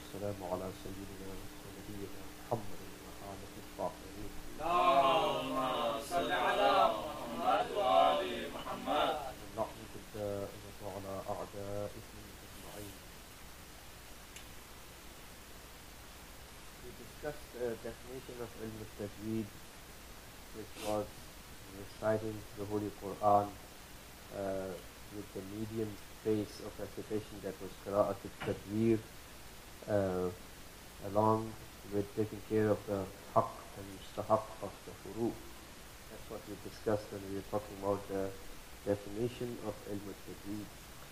والسلام على سيدنا ونبينا محمد وآله الطاهرين. اللهم صل على محمد وآل محمد. اللعنة الدائمة على أعدائهم أجمعين. We discussed the definition of ilm al-tajweed, which was reciting the Holy Quran with the medium pace of recitation, that was qira'at al-tadweer, along with taking care of the haqq and mustahaq of the huruf. That's what we discussed when we were talking about the definition of ilm al-tajweed.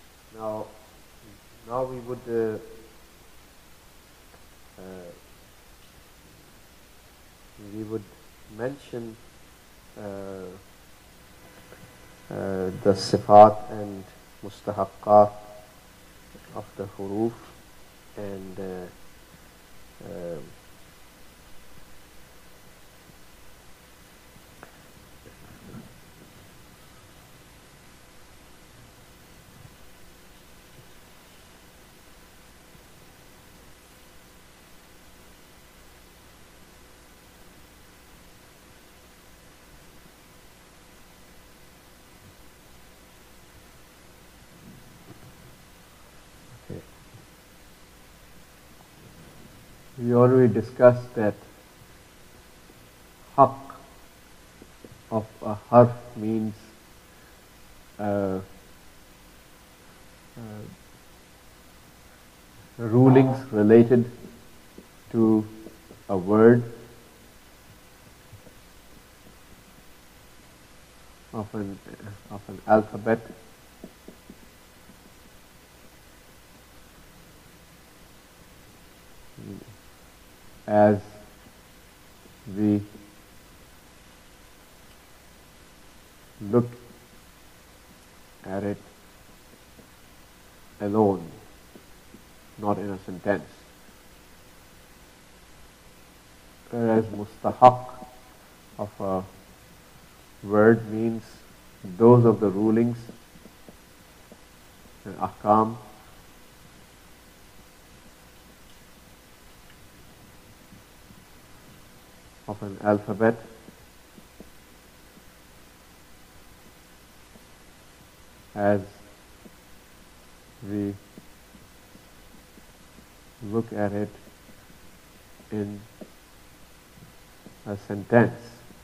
Now we would mention the sifat and mustahaqqat of the huruf, and we already discussed that haqq of a harf means rulings related to a word of an alphabet, as we look at it alone, not in a sentence. Whereas mustahaq of a word means those of the rulings and ahkam of an alphabet, as we look at it in a sentence.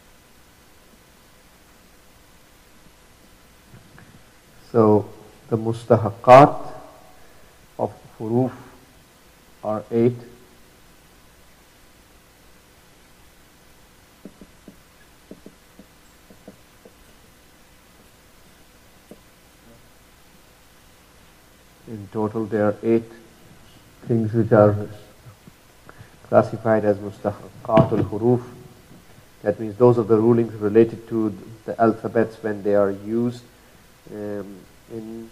So the mustahaqqat of huruf are 8. In total, there are 8 things which are classified as mustahaqqat al-huruf. That means those are the rulings related to the alphabets when they are used in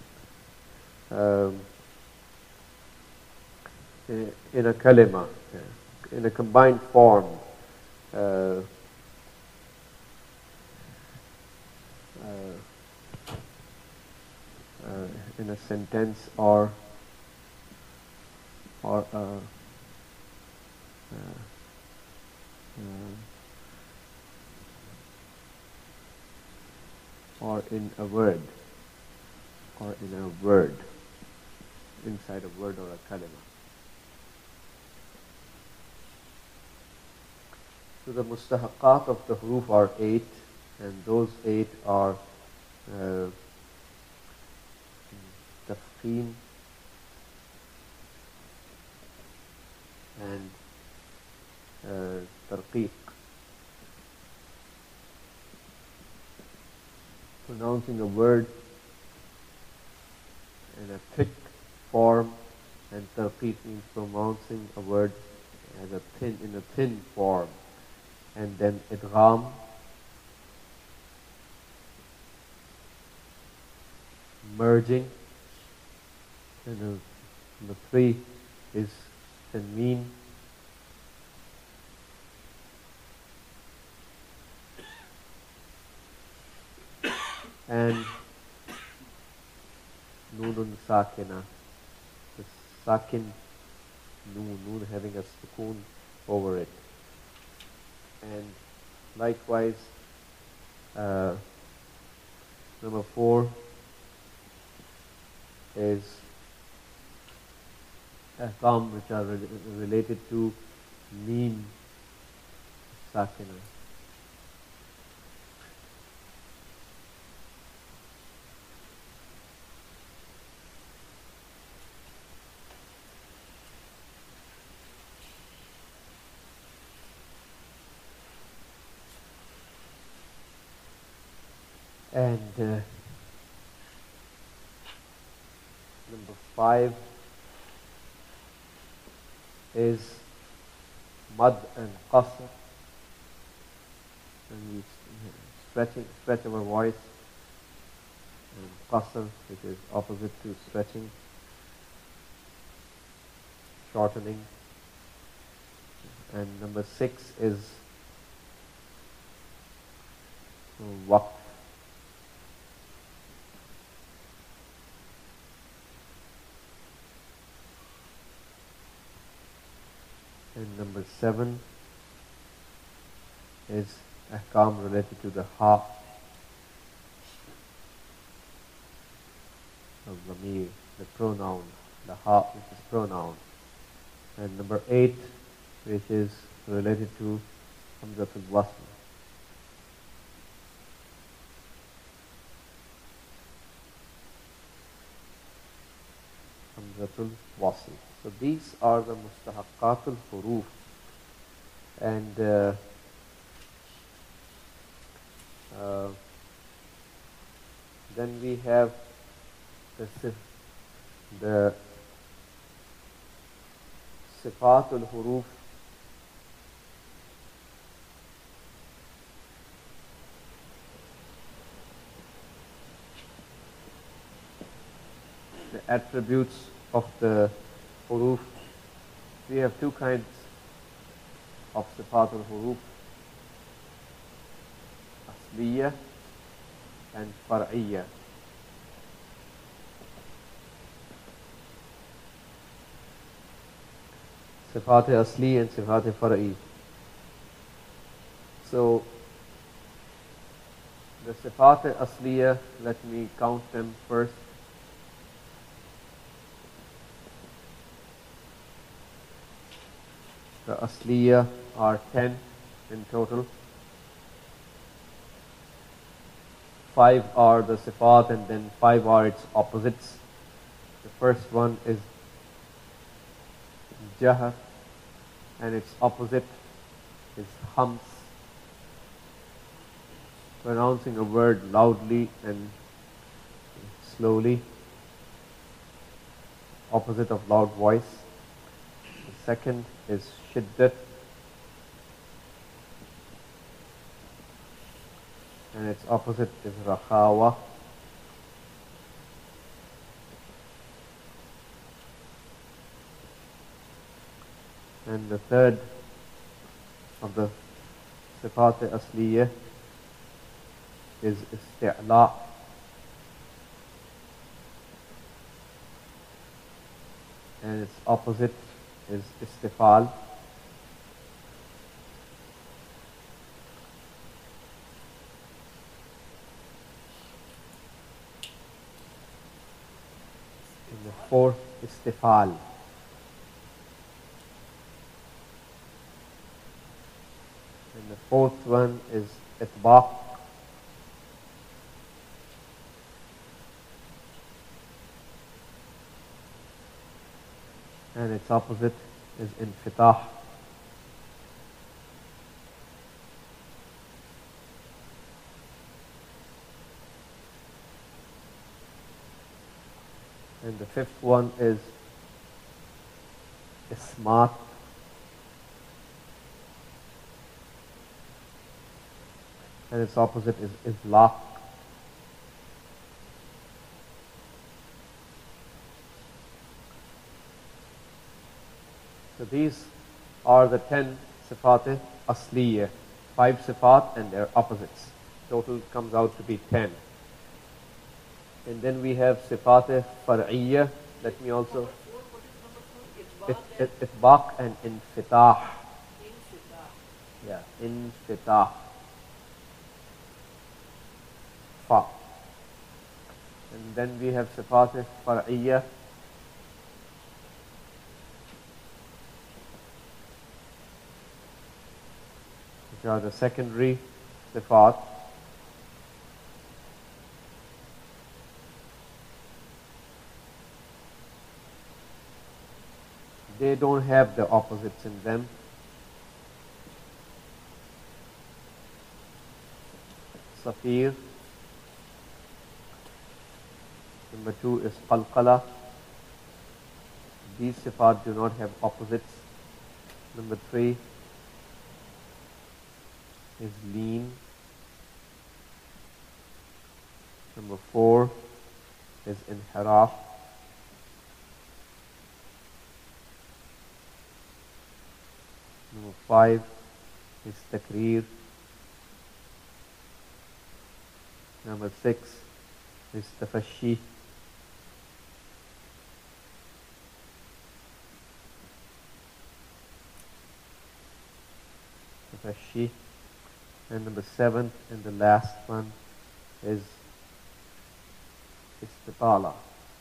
a kalima, in a combined form. In a sentence or in a word, inside a word or a kalima. So the mustahaqqat of the huruf are 8, and those 8 are tafkhim and tarqiq, pronouncing a word in a thick form, and tarqiq means pronouncing a word in a thin form, and then idgham, merging, and the 3 is tanween, and nunun sakina, the sakin noon having a sukoon over it. And likewise, number 4 is ahkam which are related to meen sakina. And number 5 is mad and qasr, and we stretch our voice, and qasr, which is opposite to stretching, shortening. And number 6 is waqf. And number 7 is ahkam related to the ha of Zamir, the pronoun, the ha which is pronoun. And number 8, which is related to Hamzatul Wasl. Hamzatul Wasl. So these are the mustahaqqatul huruf. And then we have the sifatul huruf. The attributes of the huruf. We have two kinds of sifatul huruf, asliya and far'iyya. Sifat asli and sifat far'i. So the sifat asliya, let me count them first. The asliya are 10 in total. 5 are the sifat and then 5 are its opposites. The first one is jahar, and its opposite is hams, pronouncing a word loudly and slowly, opposite of loud voice. The second is shiddat, and its opposite is rakhawa. And the third of the sifat asliya is isti'la, and its opposite is istifal. And the fourth, istifal. And the fourth one is itbaq. And its opposite is infitah. And the fifth one is ismat. And its opposite is izlaq. So these are the 10 sifat asliya, 5 sifat and their opposites. Total comes out to be 10. And then we have sifat far'iyya. Let me also Itbaq and infitah. Yeah, infitah. Fa. And then we have sifat far'iyya, which are the secondary sifat. They don't have the opposites in them. Safir. Number 2 is qalqala. These sifat do not have opposites. Number 3 is lean. Number 4 is inhiraf. Number 5 is takreer. Number 6 is tafashi. Tafashi. And number 7 and the last one is istitala.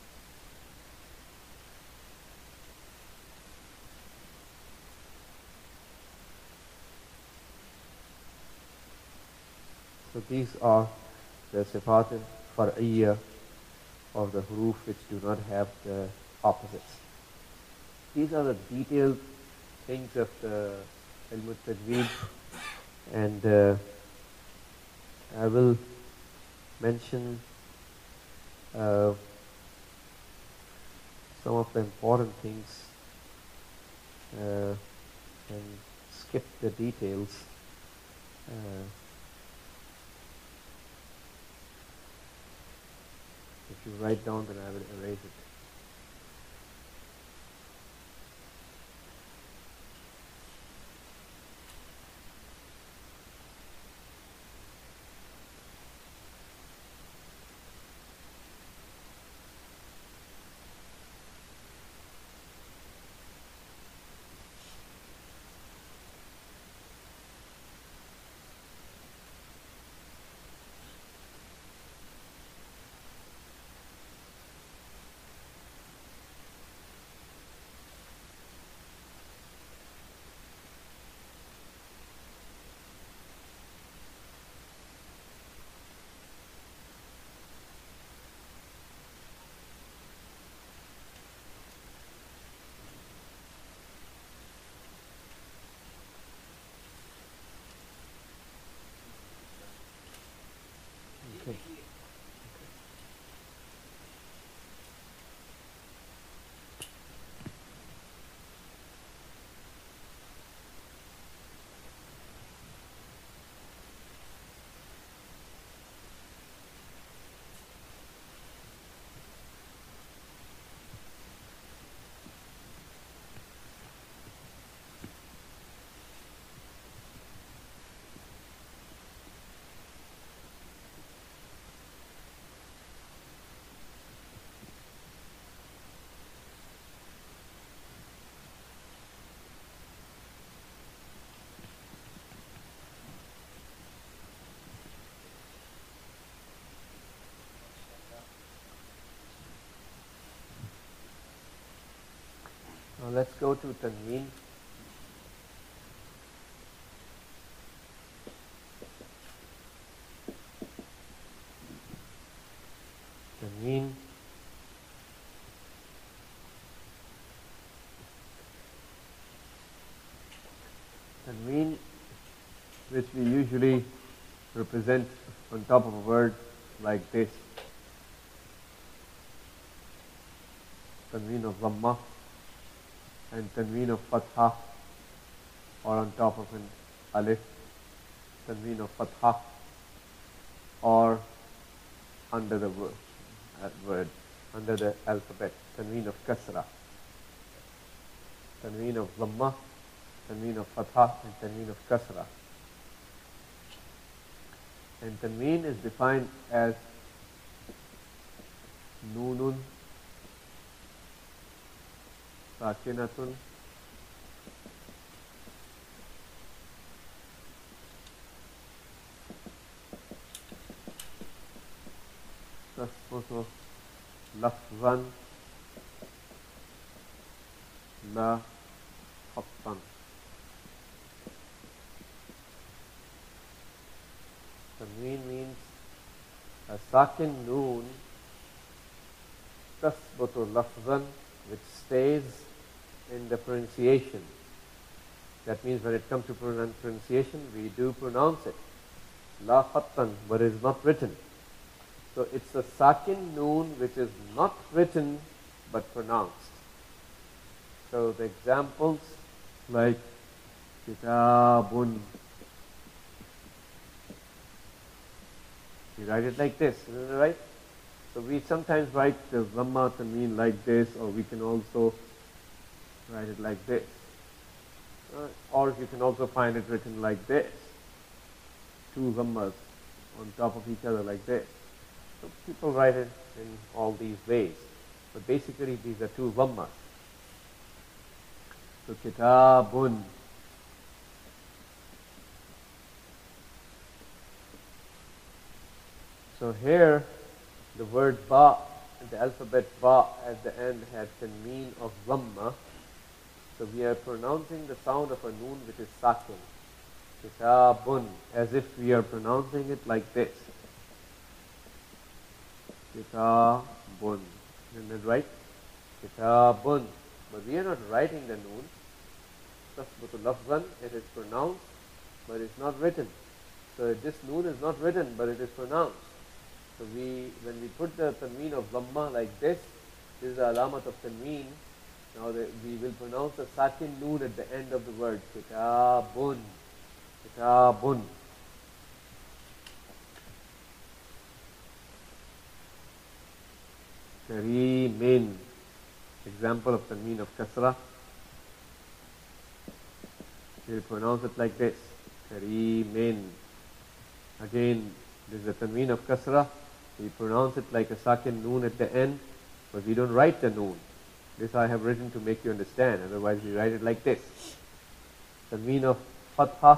So these are the sifat far'iyya of the huruf which do not have the opposites. These are the detailed things of the ilm al-tajweed, and I will mention some of the important things and skip the details. If you write down, then I will erase it. Okay. Now let's go to tanween. Tanween. Tanween, which we usually represent on top of a word like this. Tanween of Dhamma and tanween of Fatha, or on top of an alif, tanween of Fatha, or under the word, under the alphabet, tanween of Kasra, tanween of Dhamma, tanween of Fatha, and tanween of Kasra. And tanween is defined as Noonun sakinatun, tasbutu lafzan la khattan. Tanween means a sakin noon tasbutu lafzan, which stays in the pronunciation. That means when it comes to pronunciation, we do pronounce it. La khattan, but it is not written. So it's a sakin noon which is not written but pronounced. So the examples like kitabun, we write it like this, isn't it right? So we sometimes write the dhamma tanween like this, or we can also write it like this. Or you can also find it written like this. Two dhammas on top of each other like this. So people write it in all these ways. But basically these are two dhammas. So kitabun. So here the word ba, the alphabet ba at the end has the mean of dhamma. So we are pronouncing the sound of a noon which is sakin. Kitabun, as if we are pronouncing it like this. Kitabun. Isn't that right? Kitabun. But we are not writing the noon. Tasbutu lafzan, it is pronounced, but it's not written. So this noon is not written, but it is pronounced. So when we put the tanween of dhamma like this is the alamat of tanween. Now we will pronounce the sakin noon at the end of the word. Kitabun. Kitabun. Kareemin. Example of tanween of kasra. We will pronounce it like this. Kareemin. Again, this is the tanween of kasra. We pronounce it like a sakin noon at the end, but we don't write the noon. This I have written to make you understand, otherwise we write it like this. Tanween of fatha.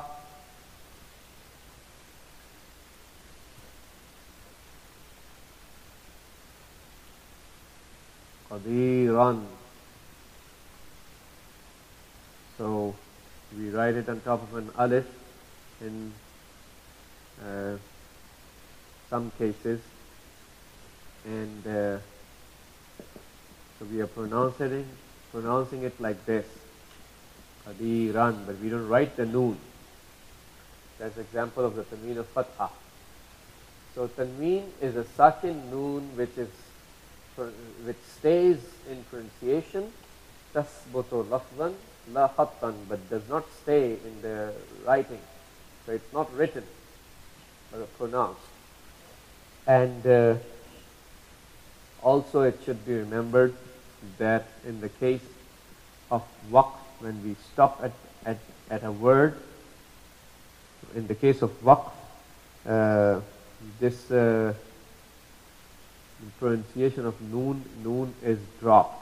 Qadiran. So we write it on top of an alif in some cases, and so we are pronouncing it like this, Qadiran, but we don't write the noon. That's an example of the tanween of fatha. So tanween is a sakin noon which stays in pronunciation, tasbutu lafzan la khattan, but does not stay in the writing. So it's not written but pronounced. And also it should be remembered that in the case of waqf, when we stop at a word, in the case of waqf, this pronunciation of noon is dropped.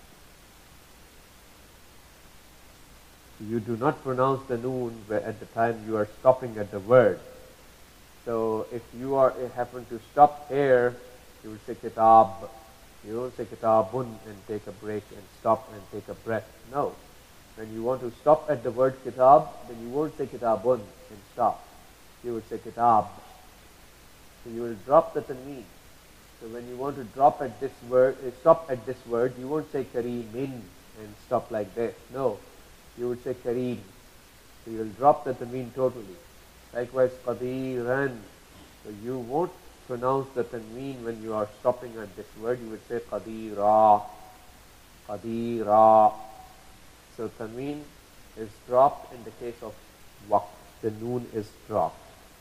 You do not pronounce the noon at the time you are stopping at the word. So if you happen to stop here, you will say kitab. You don't say kitabun and take a break and stop and take a breath. No. When you want to stop at the word kitab, then you won't say kitabun and stop. You will say kitab. So you will drop the tanween. So when you want to stop at this word, you won't say kareemin and stop like this. No. You would say kareem. So you will drop the tanween totally. Likewise, qadiran. So you won't pronounce the tanween when you are stopping at this word. You would say qadira. Qadira. So tanween is dropped in the case of waqf. The noon is dropped.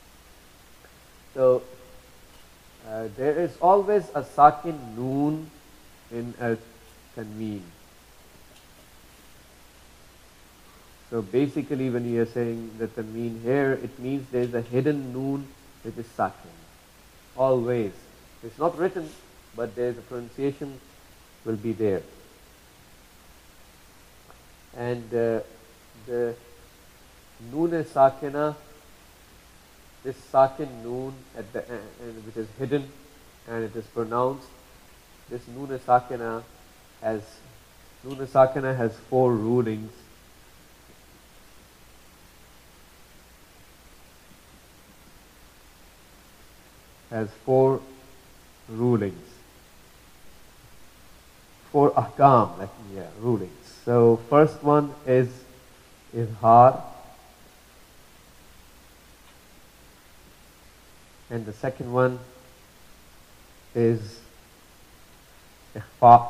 So there is always a sakin noon in a tanween. So basically when you are saying the tanween here, it means there is a hidden noon which is sakin. Always. It's not written, but there is a pronunciation will be there. And the noon sakina, this sakin noon at the end, which is hidden and it is pronounced, this noon sakina has four rulings. Has four rulings, four ahkam, rulings. So first one is izhar, and the second one is ikhfa,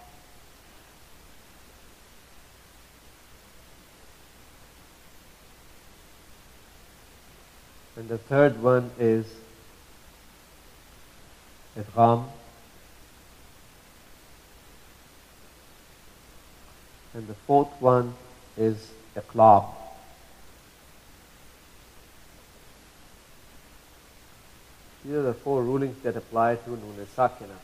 and the third one is idgham, and the fourth one is iqlab. These are the four rulings that apply to Noon Sakina.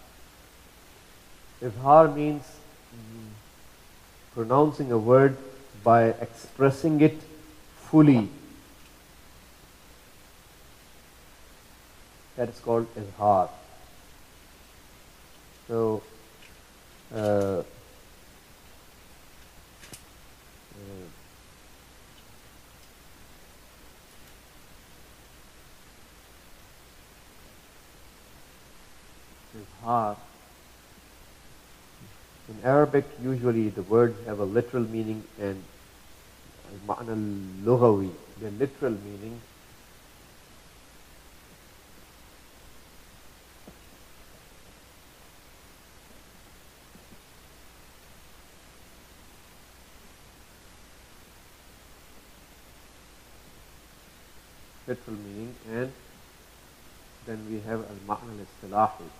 Izhar means pronouncing a word by expressing it fully. That is called izhar. So, izhar. In Arabic, usually the words have a literal meaning and al-ma'na al-lughawi, the literal meaning. Literal meaning, and then we have al-ma'na al-istilahi.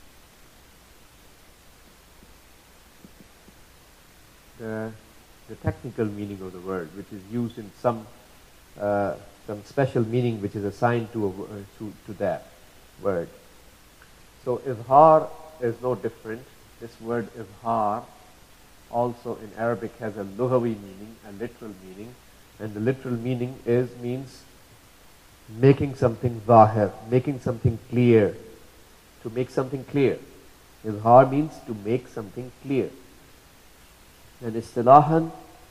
The technical meaning of the word, which is used in some special meaning which is assigned to that word. So izhar is no different. This word izhar also in Arabic has a lughawi meaning, a literal meaning, and the literal meaning means making something zahir, making something clear, to make something clear. Izhar means to make something clear. And istilahan,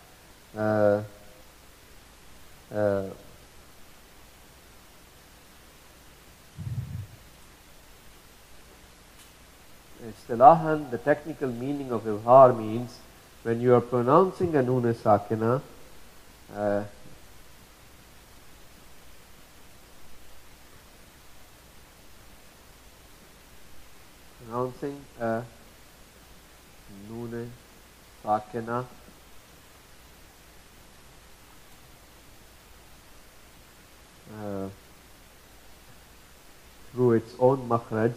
the technical meaning of izhar means when you are pronouncing a noon sakina, pronouncing a noon sakina through its own makhraj.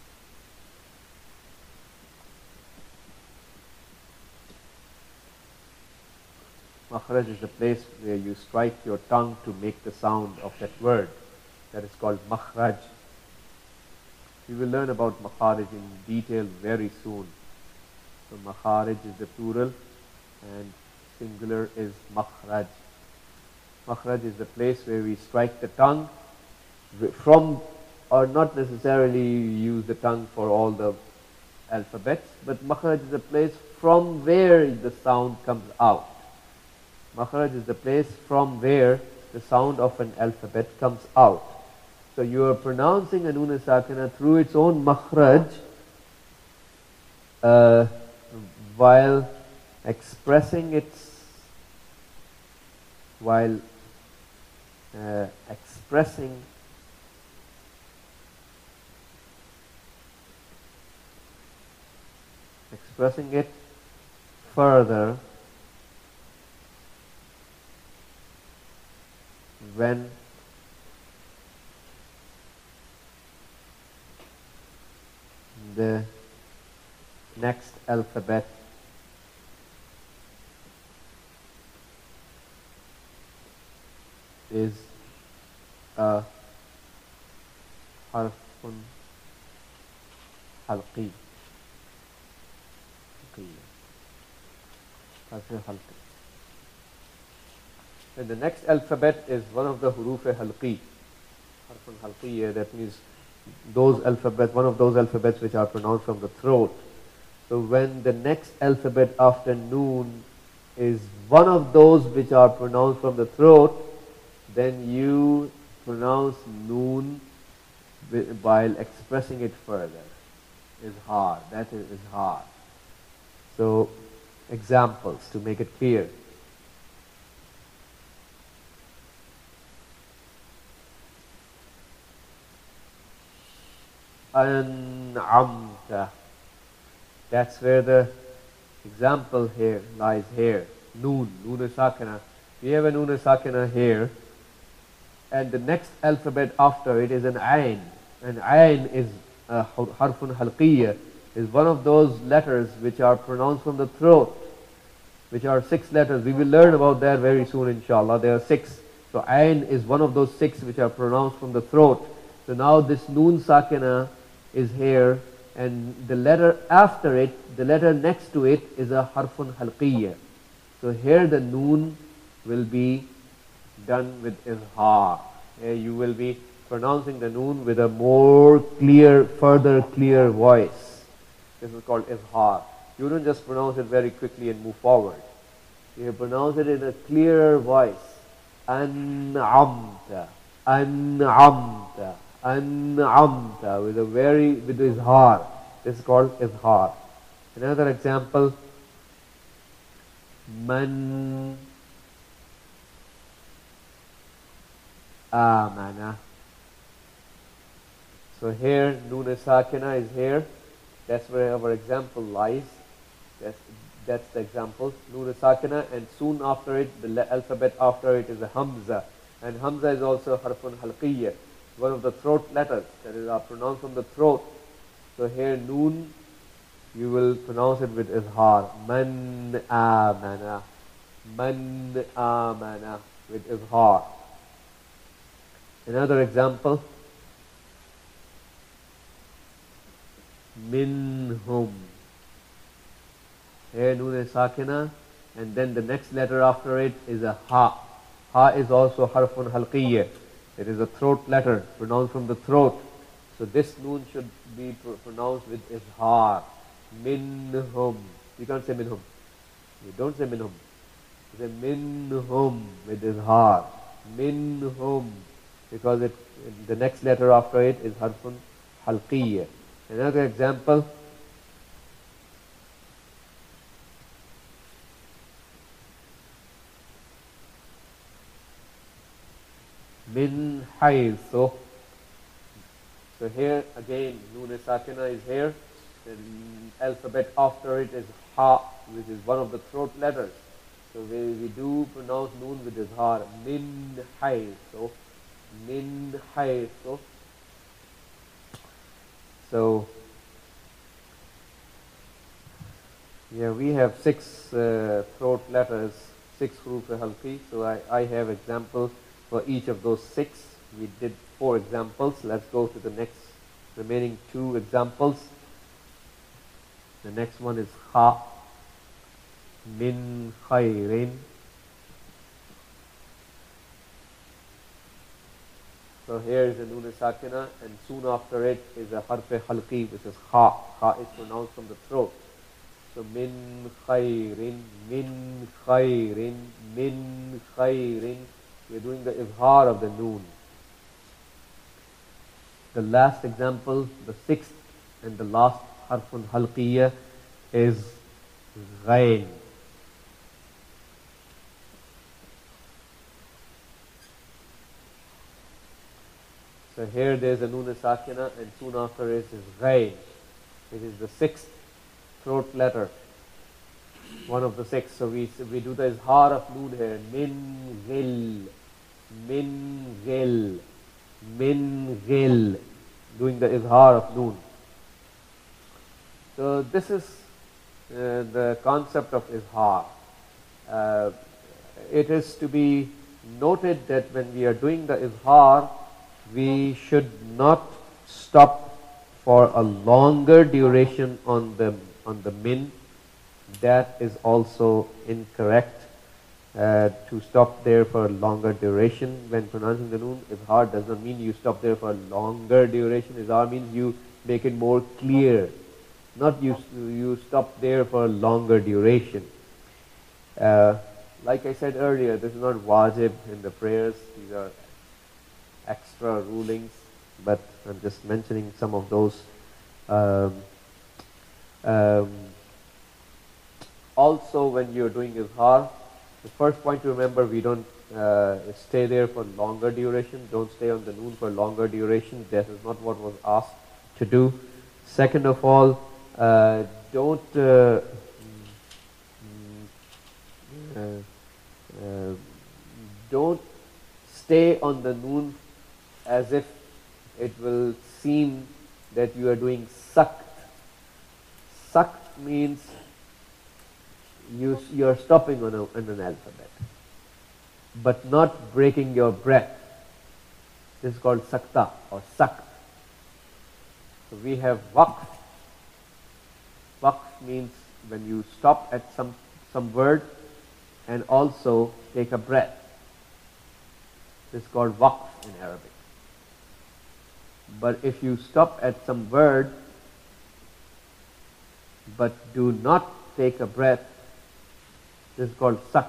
Makhraj is the place where you strike your tongue to make the sound of that word. That is called makhraj. We will learn about makharij in detail very soon. So makharij is the plural and singular is makhraj. Makhraj is the place where we strike the tongue from, or not necessarily use the tongue for all the alphabets, but makhraj is the place from where the sound comes out. Makhraj is the place from where the sound of an alphabet comes out. So you are pronouncing a noon sakina through its own makhraj while expressing it further when the next alphabet is a harfun halqi. Harf halqi. And the next alphabet is one of the huruf halqi. Harfun halqi, that means those alphabets, one of those alphabets which are pronounced from the throat. So when the next alphabet after noon is one of those which are pronounced from the throat, then you pronounce noon while expressing it further. Izhar, that is izhar. So examples to make it clear. An'amta. That's where the example here lies here. Noon, noon sakina. We have a noon sakina here, and the next alphabet after it is an ayn. And ayn is harfun halqiyya, is one of those letters which are pronounced from the throat, which are 6 letters. We will learn about that very soon, inshallah. There are 6. So ayn is one of those 6 which are pronounced from the throat. So now this noon sakina is here, and the letter after it, the letter next to it is a harfun halqiyya. So here the noon will be done with izhar. Here you will be pronouncing the noon with a more clear, further clear voice. This is called izhar. You don't just pronounce it very quickly and move forward. You pronounce it in a clearer voice. An'amta, an'amta, an'amta, with izhar. This is called izhar. Another example, man amana. So here noon sakina is here. That's where our example lies. That's the example. Noon sakina, and soon after it, the alphabet after it is a hamza. And hamza is also harfun halqiyya, one of the throat letters that is pronounced from the throat. So here noon, you will pronounce it with izhar. Man amana. Man amana, with izhar. Another example, minhum. Here noon sakina, and then the next letter after it is a ha. Ha is also harfun halqiyya. It is a throat letter pronounced from the throat. So this noon should be pronounced with izhar. Minhum. You can't say minhum. You don't say minhum. You say minhum with izhar. Minhum. Because the next letter after it is harfun halqiyya. Another example, min haythu. So here again noon sakina is here. The alphabet after it is ha, which is one of the throat letters. So we do pronounce noon with izhar. Min haythu. Min haythu. So yeah, we have 6 throat letters, 6 huruf halqi. So I have examples for each of those 6. We did 4 examples. Let's go to the next remaining 2 examples. The next one is ha, min khairin. So here is a noon sakina, and soon after it is a harf halqi, which is ha. Ha is pronounced from the throat. So min khairin, min khairin, min khairin. We're doing the izhar of the noon. The last example, the 6th and the last harfun halqiyya is ghain. So here there is a noon sakina, and soon after it is ghain. It is the 6th throat letter, one of the 6. So we do the izhar of noon here. Min ghil, min ghil, min ghil, doing the izhar of noon. So this is the concept of izhar. It is to be noted that when we are doing the izhar, we should not stop for a longer duration on the min. That is also incorrect. to stop there for longer duration when pronouncing the noon. Izhar does not mean you stop there for longer duration. Izhar means you make it more clear, not you stop there for longer duration. Like I said earlier, this is not wajib in the prayers. These are extra rulings, but I'm just mentioning some of those. Um, um, Also, when you're doing izhar, the first point to remember, we don't stay there for longer duration. Don't stay on the noon for longer duration. That is not what was asked to do. Second of all, don't uh, uh, don't stay on the noon as if it will seem that you are doing sakt. Sakt means you are stopping on an alphabet, but not breaking your breath. This is called sakta or sakt. So we have waqf. Waqf means when you stop at some word and also take a breath. This is called waqf in Arabic. But if you stop at some word but do not take a breath, this is called sakt.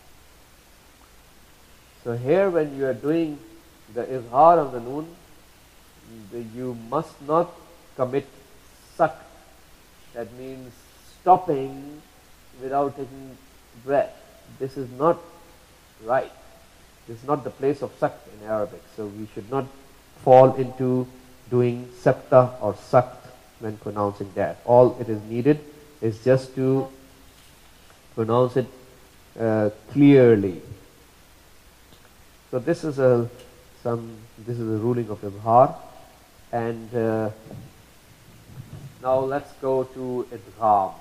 So here when you are doing the izhar of the noon, you must not commit sakt. That means stopping without taking breath. This is not right. This is not the place of sakt in Arabic. So we should not fall into doing sakta or sakt when pronouncing that. All it is needed is just to pronounce it clearly. So this is a ruling of izhar, and now let's go to idgham,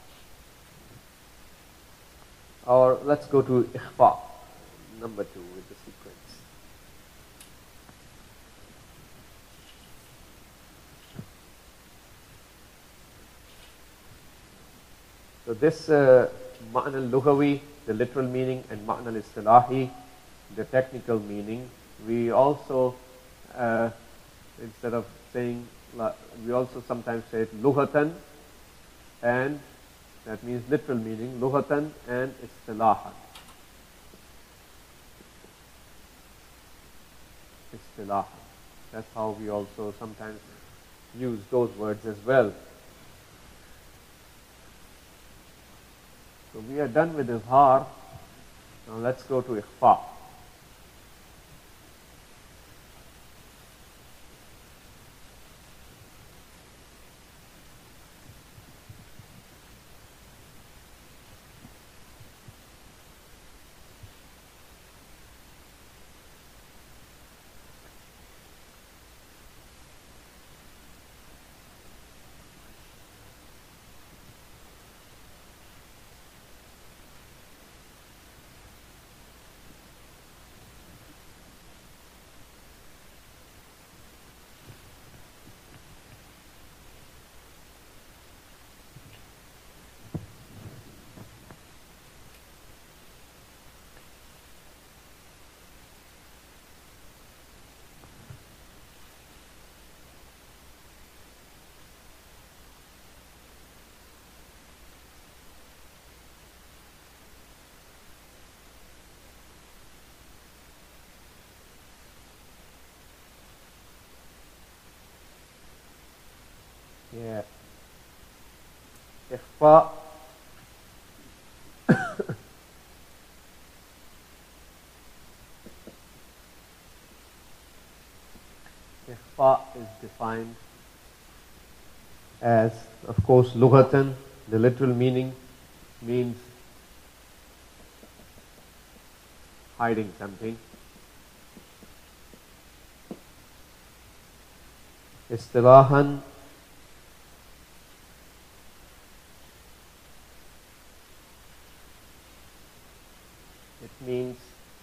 or let's go to ikhfa, number 2 with the sequence. So this ma'na al-lughawi, the literal meaning, and ma'na al-istilahi, the technical meaning. We also, instead of saying, we also sometimes say it lughatan, and that means literal meaning, lughatan and istilahan. Istilahan. That's how we also sometimes use those words as well. So we are done with izhar. Now let's go to ikhfa. Yeah. Ikhfa. Ikhfa is defined as, of course, lughatan, the literal meaning means hiding something. Istilahan, it means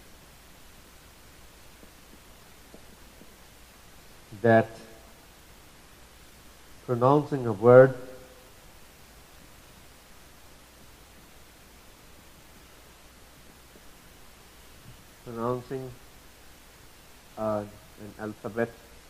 that pronouncing a word pronouncing an alphabet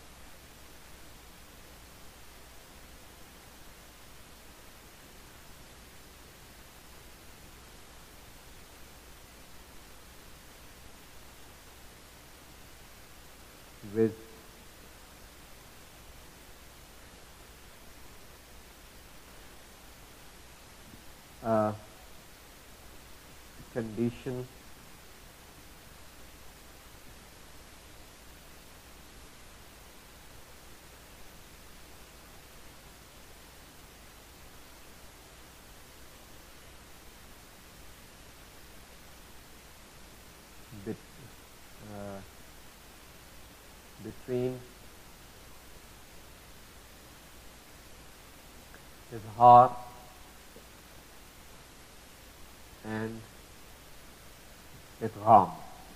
with a condition bet, between izhar and idgham.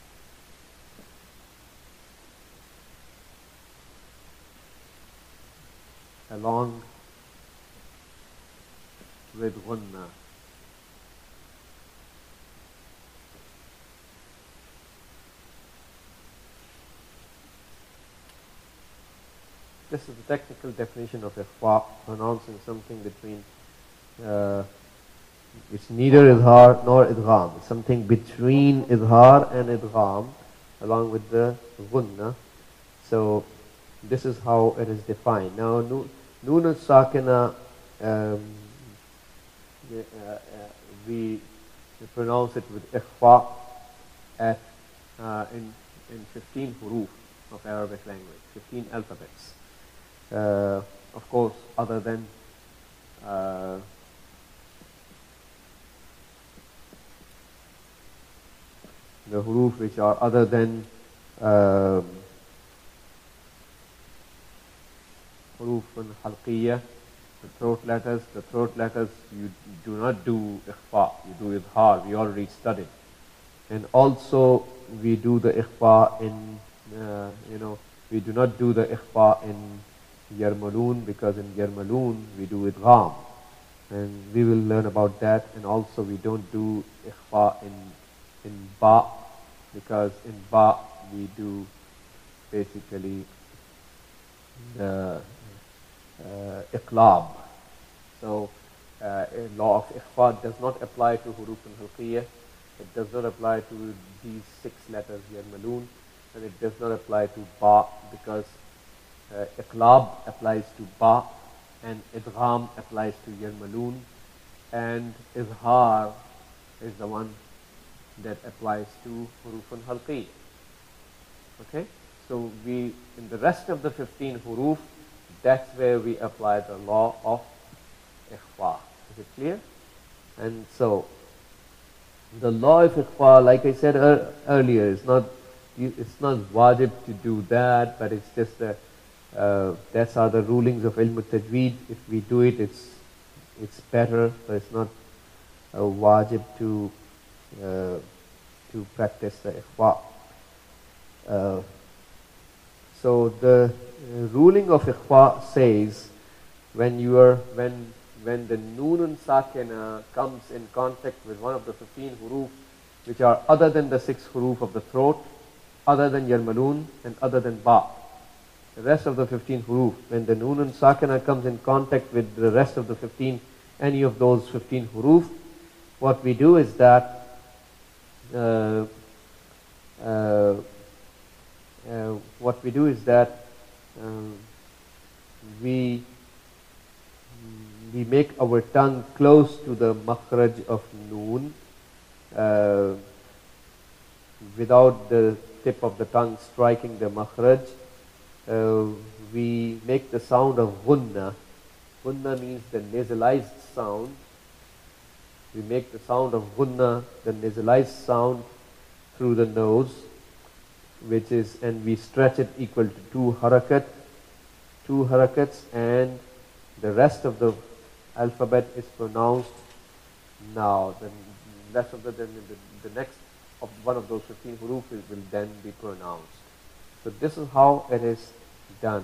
Along with gunna. This is the technical definition of ikhfa, pronouncing something between, it's neither izhar nor idgham. It's something between izhar and idgham, along with the gunna. So this is how it is defined. Now, Noon al-Sakina, we pronounce it with ikhfa at in 15 huruf of Arabic language, 15 alphabets. Of course, other than the huruf which are other than huruf halqiyya, the throat letters you do not do ikhfa, you do idhar, we already studied. And also we do the ikhfa in, we do not do the ikhfa in Yarmalun, because in Yarmalun we do idgham, and we will learn about that. And also we don't do ikhfa in ba, because in ba we do basically the iqlab. So law of ikhfa does not apply to huruf al-halqiyya, it does not apply to these 6 letters Yarmalun, and it does not apply to ba, because iqlab applies to ba and idgham applies to Yarmalun, and izhar is the one that applies to huruf al-halqiyya. Okay, so we, in the rest of the 15 huruf, that's where we apply the law of ikhfa. Is it clear? And so the law of ikhfa, like I said earlier, it's not wajib to do that, but it's just that that's are the rulings of ilm al-tajweed. If we do it, it's better, but it's not a wajib to practice the ikhfa. So the ruling of ikhfa says when the noon sakina comes in contact with one of the 15 huruf which are other than the 6 huruf of the throat, other than Yarmalun and other than ba, the rest of the 15 huruf, when the noon sakina comes in contact with the rest of the 15, any of those 15 huruf, what we do is that we make our tongue close to the makhraj of noon, without the tip of the tongue striking the makhraj. We make the sound of gunna. Gunna means the nasalized sound. We make the sound of gunna, the nasalized sound, through the nose, and we stretch it equal to 2 harakats, and the rest of the alphabet is pronounced now. The rest of the next of one of those 15 huruf will then be pronounced. So this is how it is done.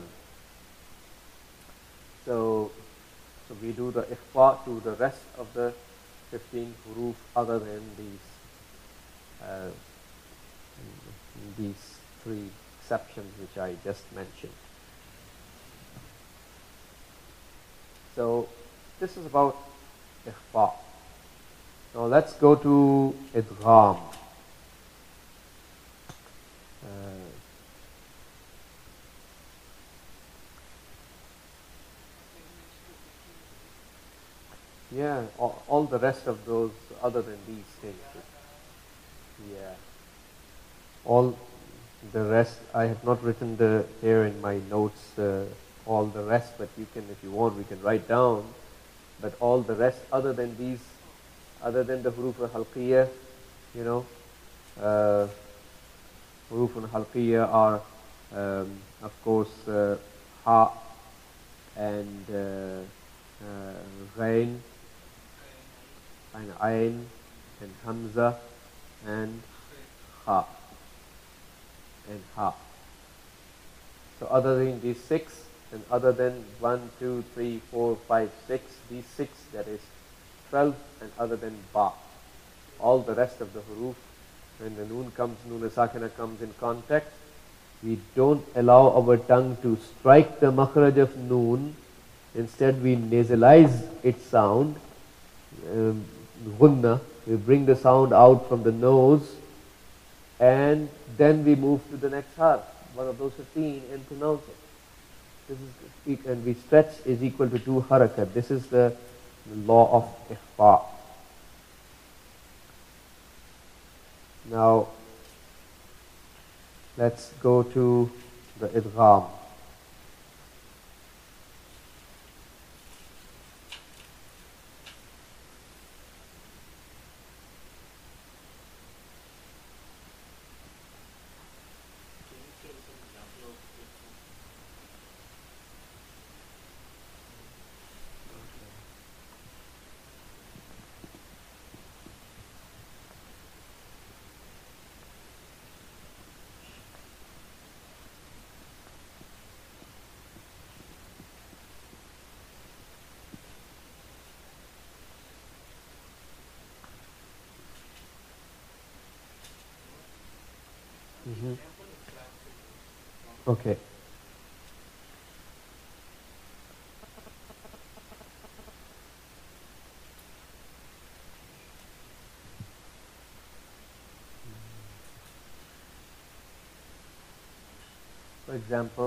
So we do the ikhfa to the rest of the 15 huruf other than these these three exceptions which I just mentioned. So this is about ikhfa. Now let's go to idgham. Yeah, all the rest of those other than these things. Yeah. All the rest, I have not written here in my notes all the rest, but you can, if you want, we can write down. But all the rest other than these, other than the huruf al-halqiyya, you know, huruf al-halqiyya are, of course, ha and ghain, and ayn, and hamza, and ha, and ha. So other than these six, and other than 1, 2, 3, 4, 5, 6, these six, that is 12, and other than ba. All the rest of the huruf, when the noon comes, noon sakina comes in contact, we don't allow our tongue to strike the makhraj of noon. Instead, we nasalize its sound, ghunna. We bring the sound out from the nose, and then we move to the next harf, one of those 15, and pronounce it. This is, and we stretch is equal to 2 harakat. This is the law of ikhfa. Now, let's go to the idgham. Okay. For example,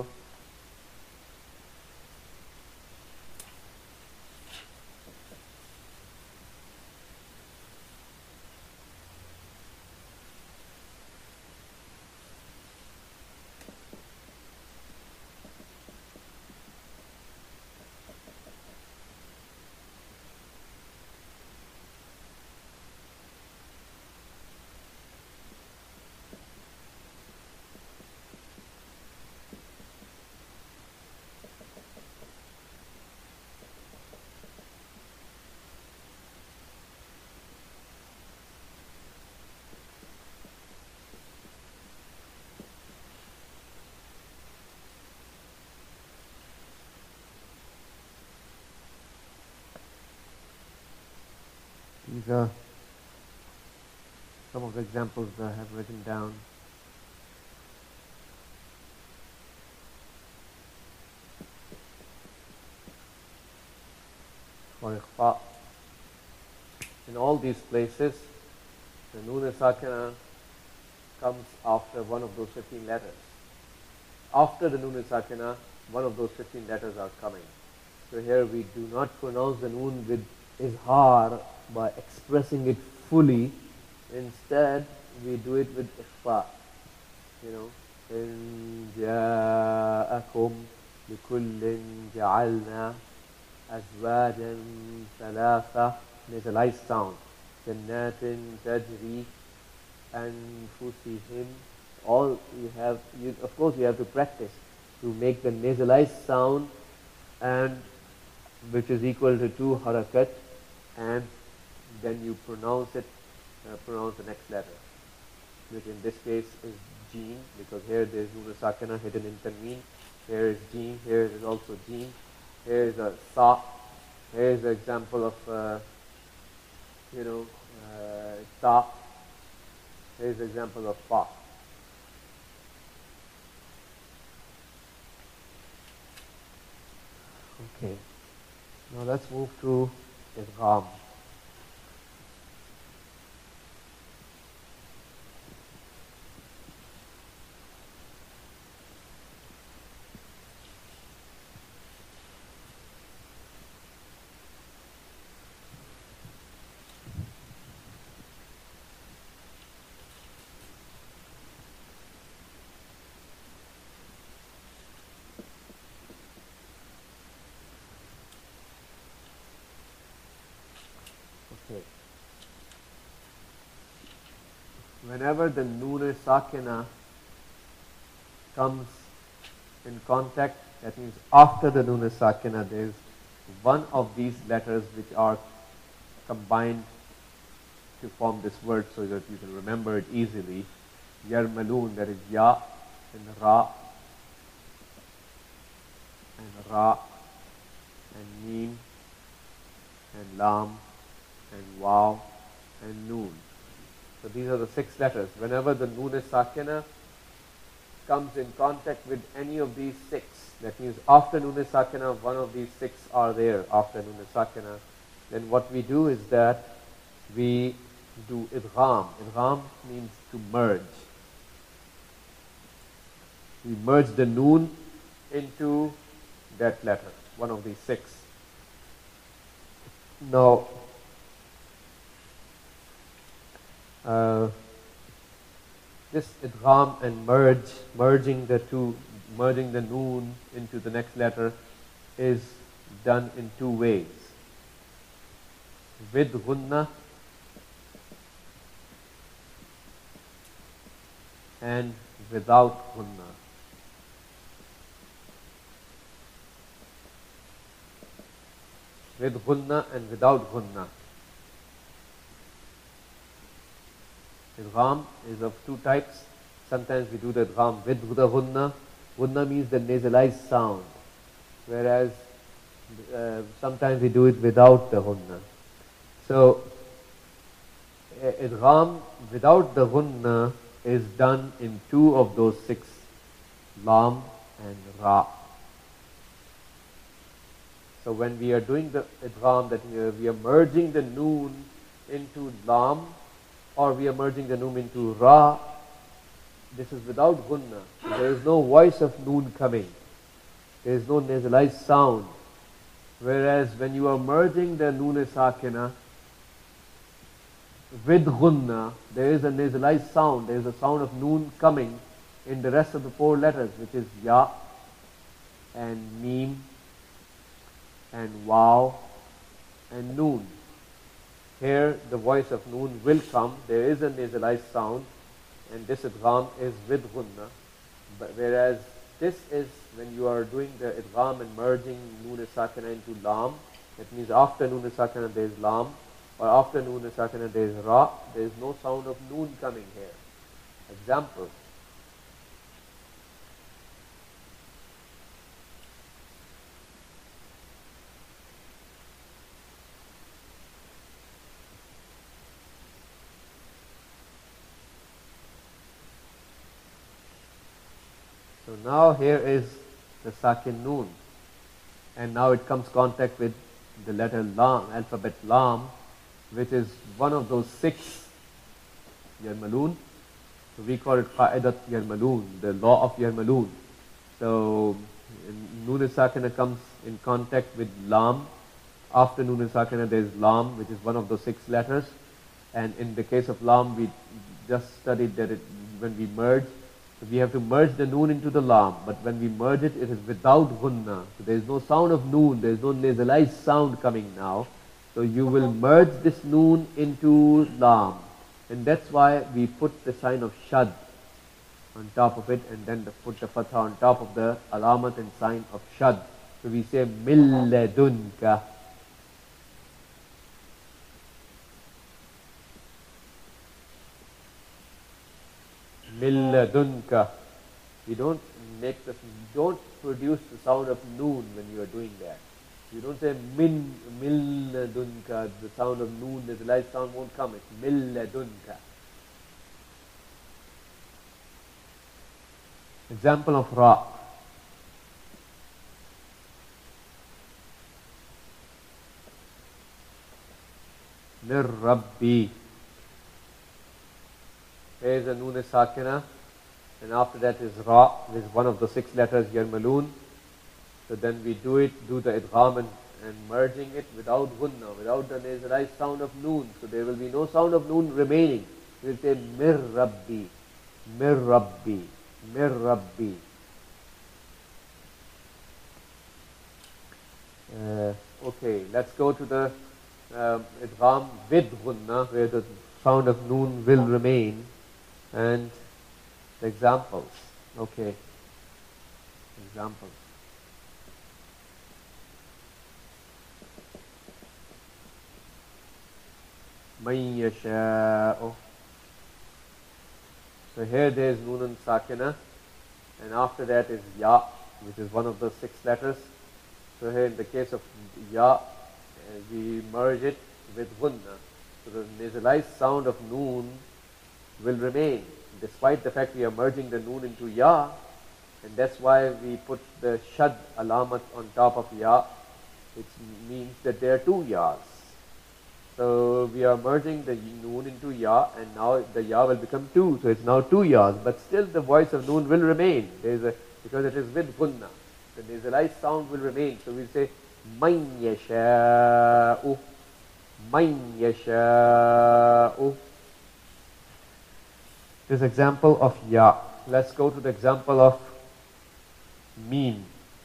these are some of the examples that I have written down. For ikhfa. In all these places, the noon sakina comes after one of those 15 letters. After the noon sakina, one of those 15 letters are coming. So here we do not pronounce the noon with izhar by expressing it fully. Instead, we do it with ikhfa. You know, in ja'akum likullin ja'alna azwajan thalatha, nasalized sound. Jannatin tajri anfusihim. All you have, of course, you have to practice to make the nasalized sound, and which is equal to 2 harakat, and then you pronounce it, pronounce the next letter, which in this case is jeen, because here there is noon sakina hidden in tanween. Here is jeen, here is also jeen, here is a sa, here is the example of ta, here is the example of fa. Okay. Now let's move to idgham. Okay. Whenever the noon sakina comes in contact, that means after the noon sakina, there is one of these letters which are combined to form this word so that you can remember it easily. Yarmalun, that is ya and ra and ra and mim and lam and waw and noon. So these are the 6 letters. Whenever the noon sakina comes in contact with any of these 6, that means after noon sakina, one of these 6 are there after noon sakina, then what we do is that we do idgham. Idgham means to merge. We merge the noon into that letter, one of these 6. Now, this idgham and merging the noon into the next letter is done in 2 ways. With gunna and without gunna. With gunna and without gunna. Idgham is of 2 types. Sometimes we do the idgham with the gunna. Gunna means the nasalized sound, whereas sometimes we do it without the gunna. So, idgham without the gunna is done in 2 of those 6, lam and ra. So when we are doing the idgham, that we are merging the noon into lam, or we are merging the noon into ra, this is without gunna. There is no voice of noon coming. There is no nasalized sound. Whereas when you are merging the noon sakina with gunna, there is a nasalized sound. There is a sound of noon coming in the rest of the 4 letters, which is ya and mim and waw and noon. Here the voice of noon will come. There is a nasalized sound, and this idgham is with gunna. But whereas this is when you are doing the idgham and merging noon sakina into lam. That means after noon sakina there is lam, or after noon sakina there is ra. There is no sound of noon coming here. Example. So now here is the sakin noon, and now it comes contact with the letter lam, alphabet lam, which is one of those 6 yarmalun. So we call it qa'idat yarmalun, the law of yarmalun. So noon sakina comes in contact with lam. After noon sakina there is lam, which is one of those 6 letters, and in the case of lam we just studied that when we merge, so we have to merge the noon into the lam, but when we merge it, it is without gunna. So there is no sound of noon, there is no nasalized sound coming now. So you will merge this noon into lam, and that's why we put the sign of shad on top of it, and then put the fatha on top of the alamat and sign of shad. So we say milladunka. Milladunka. You don't produce the sound of noon when you are doing that. You don't say milladunka. The sound of noon, the light sound won't come. It's milladunka. Example of ra. Mir Rabbi. Here is a Noon Sakina, and after that is Ra, which is one of the 6 letters, Yarmalun. So then we do the idgham and merging it without gunna, without the nasalized sound of noon. So there will be no sound of noon remaining. We will say Mir Rabbi, Mir Rabbi, Mir Rabbi. Okay, let's go to the idgham with gunna, where the sound of noon will remain, and the examples. Okay, examples. Man yasha'u. So here there is Noonun Sakina, and after that is Ya, which is one of the 6 letters. So here in the case of Ya, we merge it with Gunna. So the nasalized sound of Noon will remain, despite the fact we are merging the Noon into Ya, and that's why we put the Shad alamat on top of Ya, which means that there are 2 Yas. So we are merging the Noon into Ya, and now the Ya will become 2, so it's now 2 Yas, but still the voice of Noon will remain, because it is with Gunna. The nasalized sound will remain, so we say Man yasha'u, Man yasha'u. This example of Ya. Let's go to the example of Meen.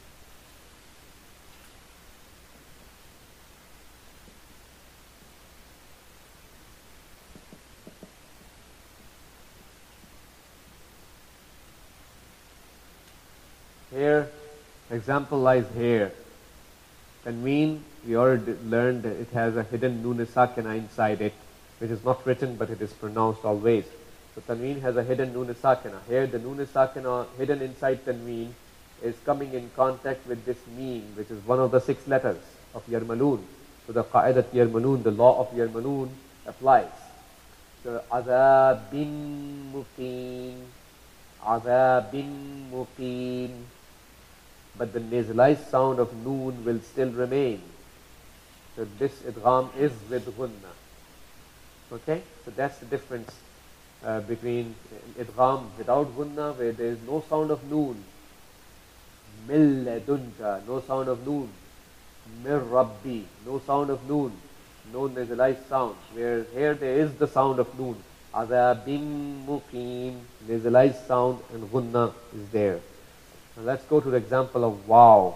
Here, example lies here. Tanween, we already learned that it has a hidden Noon Sakina inside it, which is not written but it is pronounced always. So Tanween has a hidden Noon Sakina. Here the Noon Sakina hidden inside Tanween is coming in contact with this Meen, which is one of the 6 letters of Yarmalun. So the Qa'idat Yarmalun, the law of Yarmalun applies. So Azabin Muqeen, Azabin Muqeen. But the nasalized sound of Noon will still remain. So this idgham is with Gunna. Okay? So that's the difference between idgham without Gunna, where there is no sound of Noon. Mil ladunka, no sound of Noon. Mir Rabbi, no sound of Noon. No nasalized sound. Where here there is the sound of Noon. Azabim Muqim, nasalized sound, and Gunna is there. Now let's go to the example of Wow.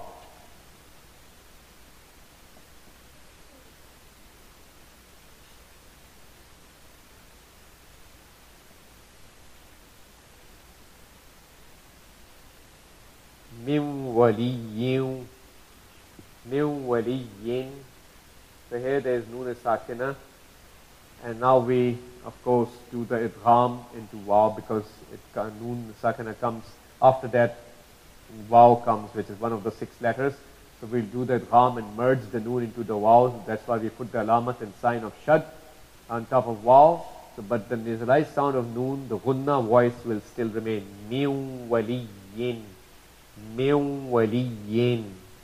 Min waliyyin, min waliyyin. So here there is Noon Sakina, and now we of course do the idgham into Wow, because Noon Sakina comes after that. Wow comes, which is one of the 6 letters. So we'll do the idgham and merge the Noon into the Wow. That's why we put the alamat and sign of Shad on top of Wow. So, but the nasalized sound of Noon, the Gunna voice will still remain. Min waliyyin, min waliyyin.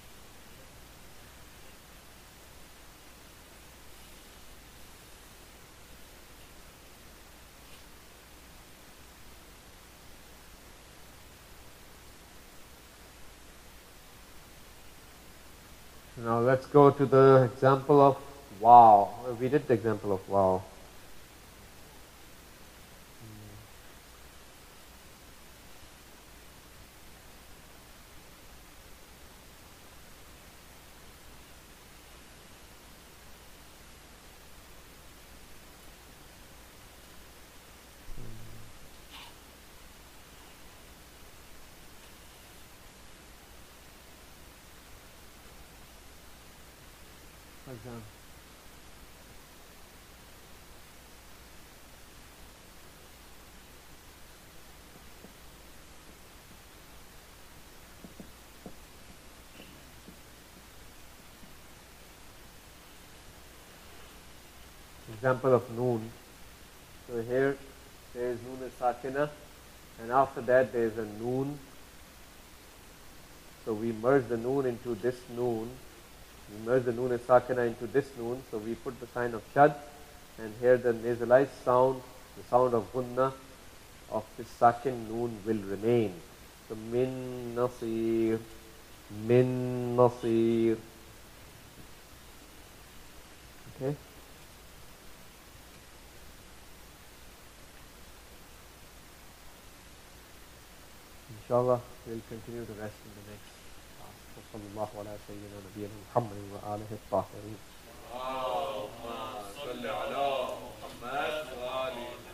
Now let's go to the example of Wow. We did the example of Wow. Example of Noon. So here there is Noon Sakina, and after that there is a Noon. So we merge the Noon into this Noon. We merge the Noon Sakina into this Noon. So we put the sign of Shad, And here the nasalized sound, the sound of gunna of this sakin noon will remain. So min nasir, min nasir. Okay. Inshallah, we'll continue the rest in the next class. وصلى الله على سيدنا نبينا محمد وآله الطاهرين. اللهم صل على